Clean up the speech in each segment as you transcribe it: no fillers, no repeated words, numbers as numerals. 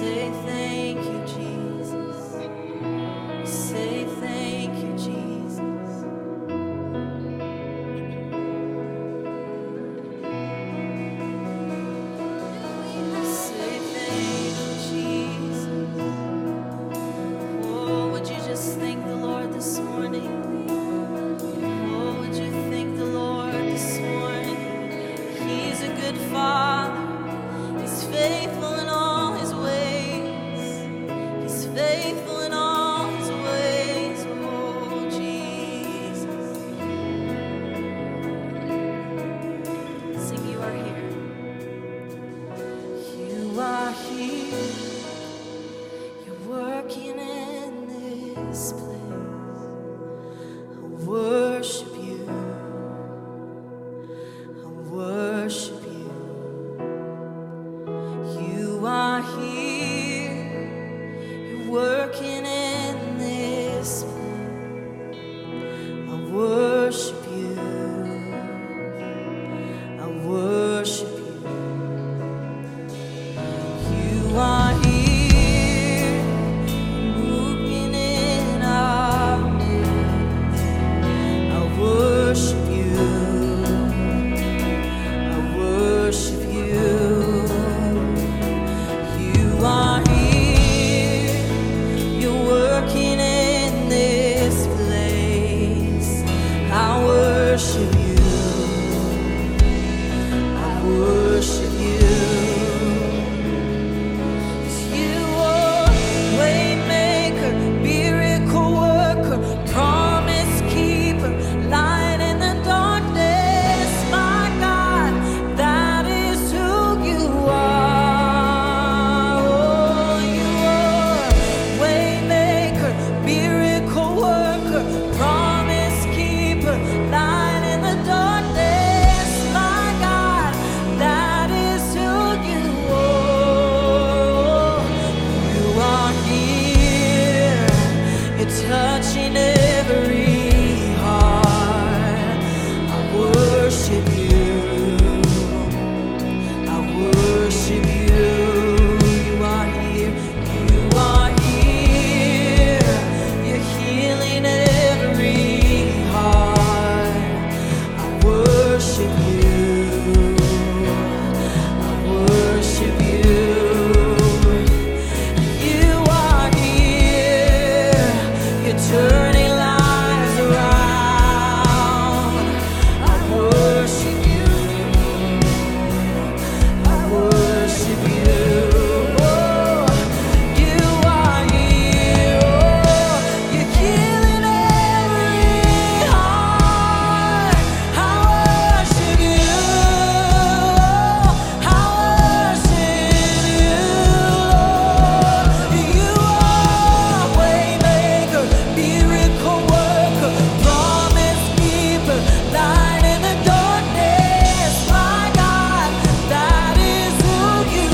say thank you, Jesus. We say thank you, Jesus. We say thank you, Jesus. Oh, would you just thank the Lord this morning? Oh, would you thank the Lord this morning? He's a good Father. He's faithful in all his ways. He's faithful in all his ways. Oh, Jesus. Sing, you are here. You are here. You're working in this place. I worship you. I worship you. You are here. You're working in this place. I worship you. I worship you. You are here, moving in our midst. I worship you. I worship you. You are here, you're working in this place. I worship you. I worship you. You are waymaker, miracle worker, promise keeper, light in the darkness. My God, that is who you are. Oh, you are waymaker, miracle worker, promise keeper, light in the darkness. My God, that is who you are. You are here. You're touching every heart. I worship you. I worship you. You are here. You are here. You're healing every heart. I worship you. I worship you. You are here. You're turning lives around. I worship you. I worship you. Oh, you are here. Oh, you're healing every heart. I worship you. I worship you, Lord. You are waymaker, miracle worker, promise keeper, light in the darkness. My God, that is who you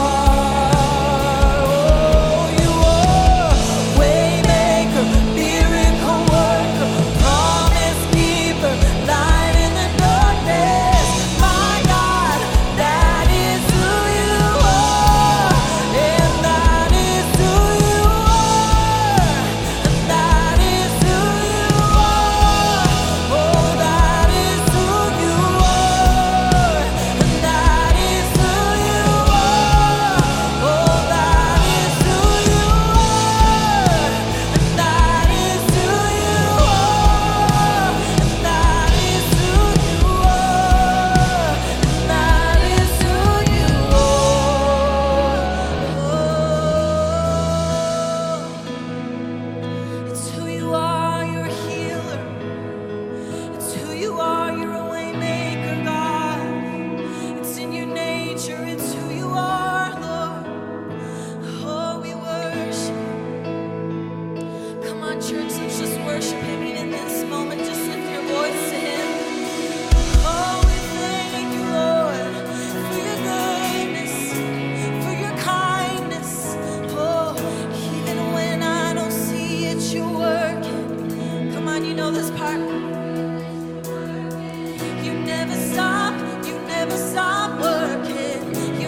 are. Oh, you are waymaker, miracle worker, promise keeper, light in the darkness. My God, that is who you are, and that is who you are, and that is who you are. Oh, that is who you are, and that is who you are. Oh, that is who you are, and that is who you are, and that is who you are, and that is who you are. It's who you are, you're a healer. It's who you are, you're a way maker, God. It's in your nature, it's who you are, Lord. Oh, we worship you. Come on, church, let's just worship him in this moment. Just lift your voice to him. Oh, we thank you, Lord, for your goodness, for your kindness. Oh, even when I don't see it, you're working. Come on, you know this part. You never stop working.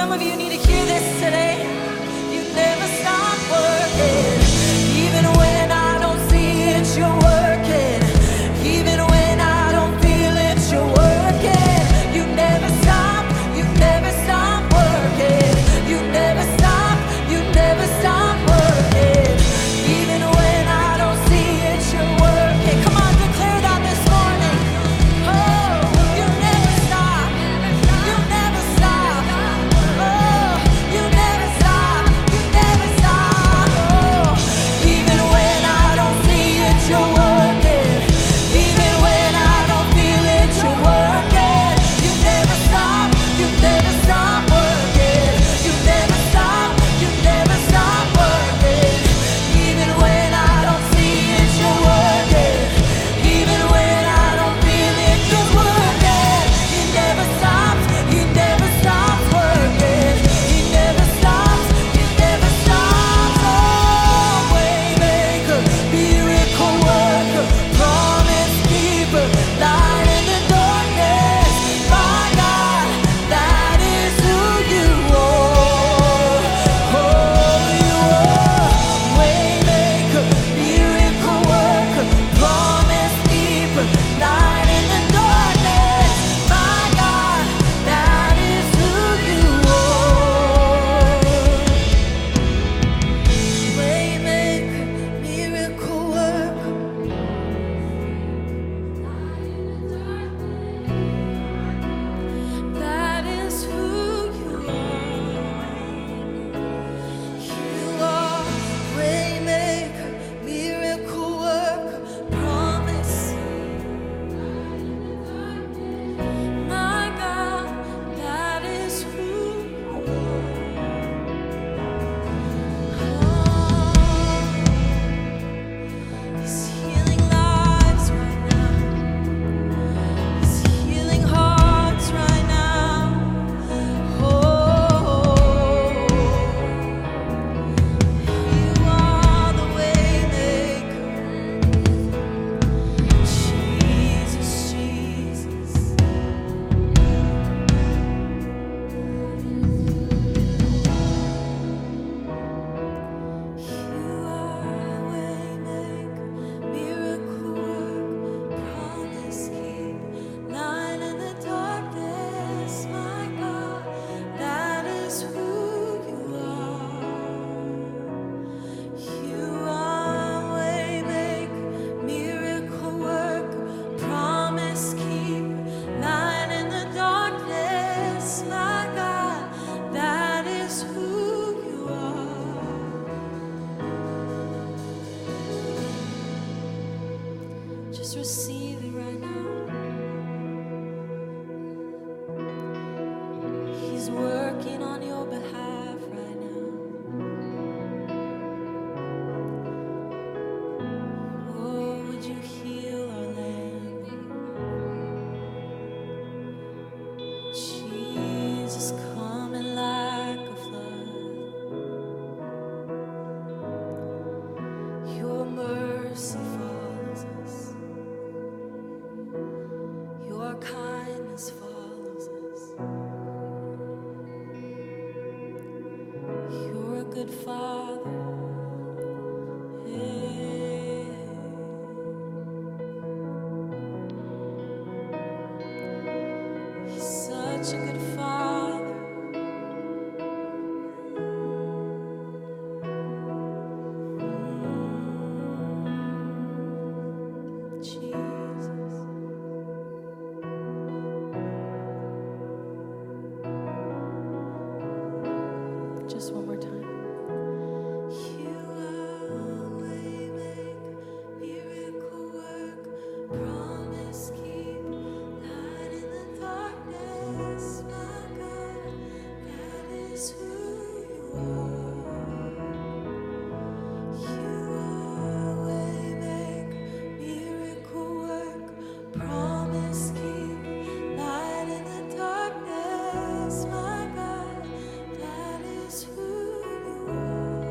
Some of you need to hear this today. You never stop working. Even when I don't see it, you're working. Even when I don't feel it, you're working. You never stop working. You never stop working. Even when I don't see it, you're working. Come on, declare that this morning. Oh, you never stop. You never stop. Oh, you never stop. You never stop. Oh, even when I don't see it, you're working. Even when I don't feel it, you're working. You never stop. You never stop working. You never stop. You never stop working. Even when I don't see it, you're working. Even when I don't feel it, you're working. He never stops. He never stops working. He never stops. He never stops. Oh, waymaker, miracle worker, promise keeper, light in the darkness. My God, that is who you are. Oh, you are waymaker, miracle worker, promise keeper, light in the darkness. My God, that is who you are. Waymaker, miracle worker. That is who you are. You are waymaker, miracle worker, promise. My God, that is who you are. He's healing lives right now. He's healing hearts right now. Oh, you are the waymaker. Jesus, Jesus. You are waymaker, miracle worker, promise keep, light in the darkness. My God, that is who you are. You are waymaker, miracle worker, promise keep, light in the darkness. My God, that is who you are. Just receive it right now. He's working on your behalf right now. Oh, would you heal our land? Jesus coming like a flood. Your mercy follows us. Your kindness follows us. You're a good father. Yeah. He's such a good father. Jesus. Just one more time. You are waymaker, miracle worker, promise keep, light in the darkness. My God, that is who you are. You are waymaker, miracle worker, promise keep, light in the darkness. My God, that is who you are.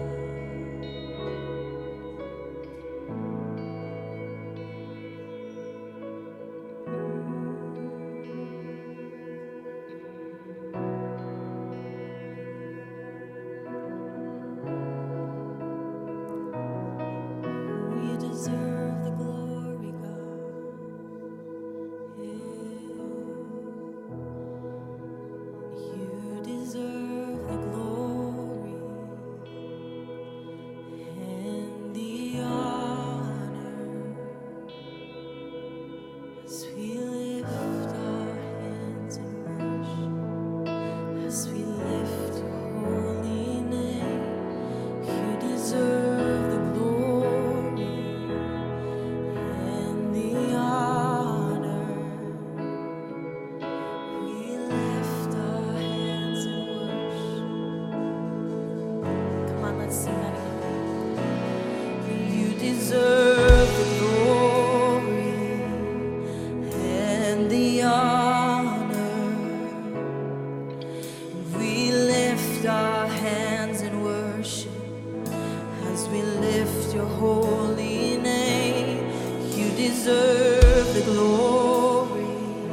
lift our hands in worship, as we lift your holy name. You deserve the glory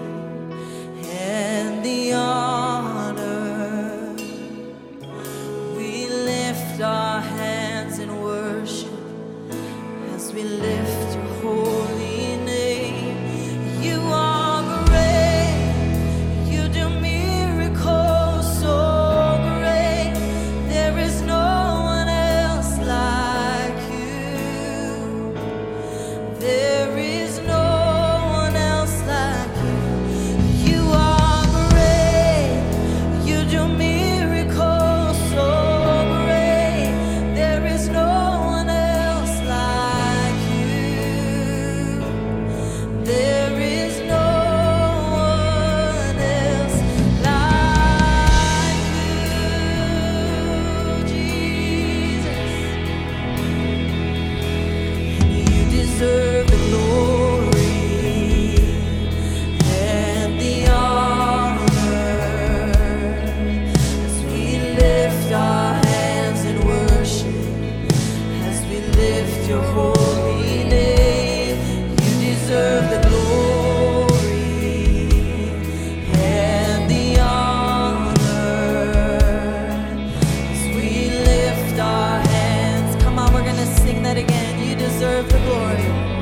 and the honor. We lift our hands in worship as we lift your holy name. You are great, you do miracles so great. There is no one else like you. There is no one else like you. You are great, you do miracles so great. There is no one else like you. There is no one else like you, Jesus. You deserve the glory and the honor, as we lift our hands in worship, as we lift your holy name. You deserve the glory and the honor, as we lift our hands. Come on, we're gonna sing that again. You deserve the glory.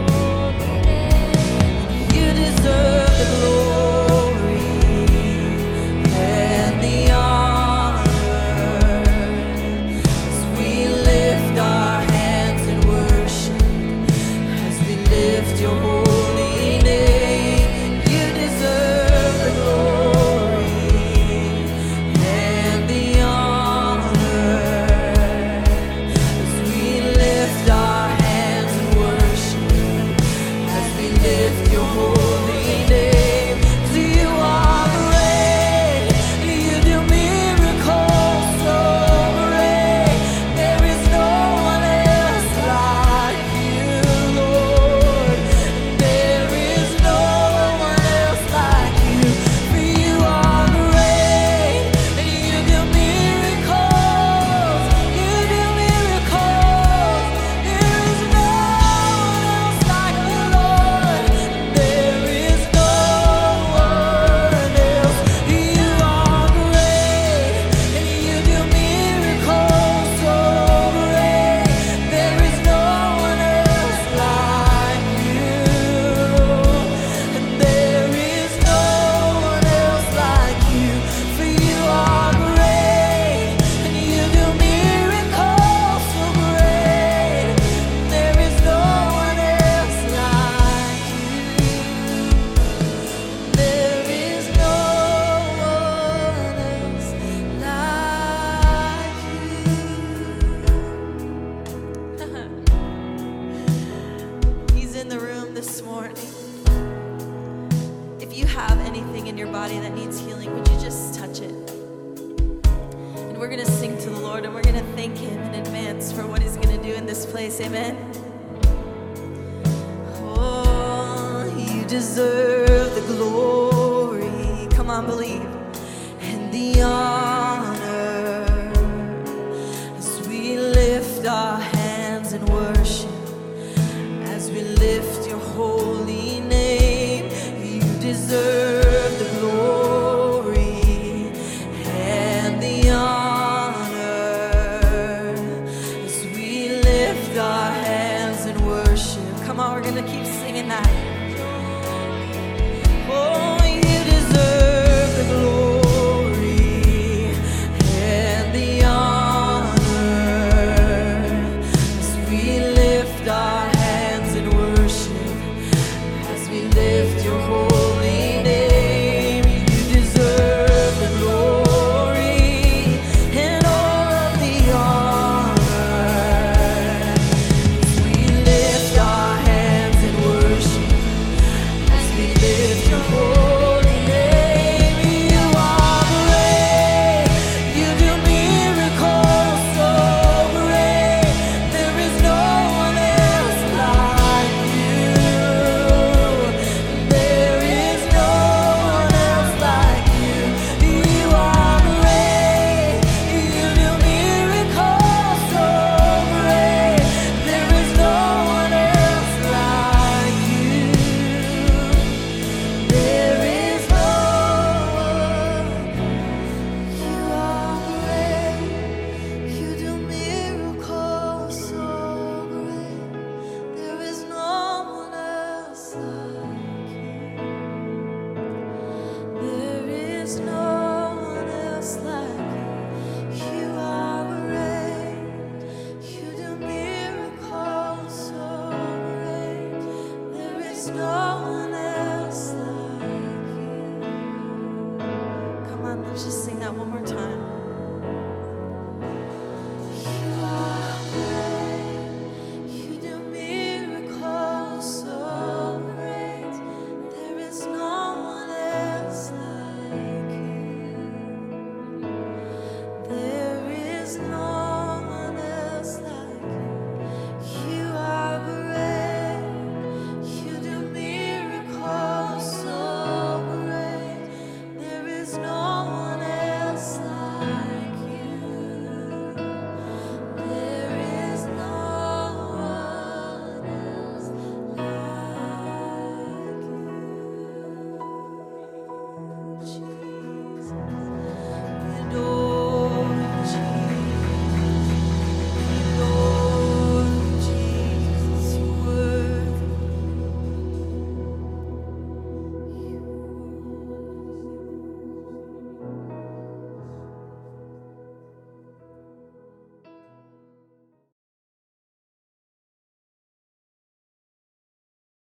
You deserve the glory and the honor, as we lift our hands in worship, as we lift your holy name. You deserve the glory and the honor, as we lift our hands in worship, as we lift your holy name. 'Cause you are great, you do miracles so great. There is no one else like you, Lord. There is no one else like you. For you are great, you do miracles. You do miracles. There is no one else like you, Lord. There is no one else. You are great, and you do miracles so great. There is no one else like you, and there is no one else like you. For you are great, and you do miracles so great. There is no one else like you. There is no one else like you. He's in the room this morning. If you have anything in your body that needs healing, would you just touch it? And we're going to sing to the Lord, and we're going to thank him in advance for what he's going to do in this place. Amen. Oh, you deserve the glory. Come on, believe. And the honor.